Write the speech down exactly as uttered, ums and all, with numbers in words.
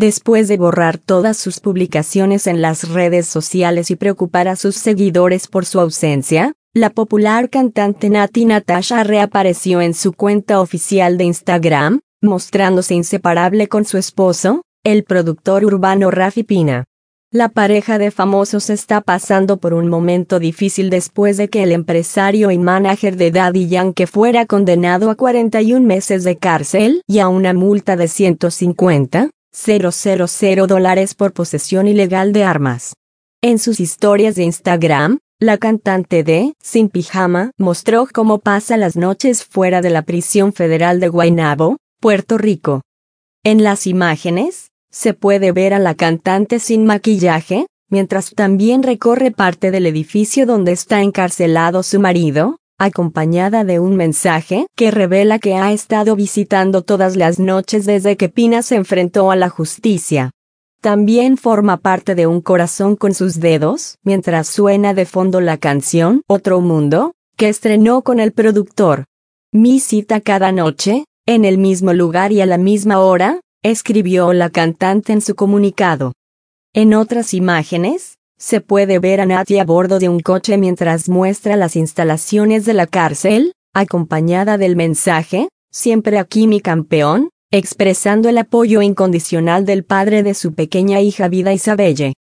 Después de borrar todas sus publicaciones en las redes sociales y preocupar a sus seguidores por su ausencia, la popular cantante Natti Natasha reapareció en su cuenta oficial de Instagram, mostrándose inseparable con su esposo, el productor urbano Raffi Pina. La pareja de famosos está pasando por un momento difícil después de que el empresario y manager de Daddy Yankee fuera condenado a cuarenta y un meses de cárcel y a una multa de ciento cincuenta mil dólares por posesión ilegal de armas. En sus historias de Instagram, la cantante de Sin Pijama mostró cómo pasa las noches fuera de la prisión federal de Guaynabo, Puerto Rico. En las imágenes, se puede ver a la cantante sin maquillaje, mientras también recorre parte del edificio donde está encarcelado su marido, acompañada de un mensaje que revela que ha estado visitando todas las noches desde que Pina se enfrentó a la justicia. También forma parte de un corazón con sus dedos, mientras suena de fondo la canción Otro Mundo, que estrenó con el productor. Mi cita cada noche, en el mismo lugar y a la misma hora, escribió la cantante en su comunicado. En otras imágenes, se puede ver a Natti a bordo de un coche mientras muestra las instalaciones de la cárcel, acompañada del mensaje, Siempre aquí mi campeón, expresando el apoyo incondicional del padre de su pequeña hija Vida Isabelle.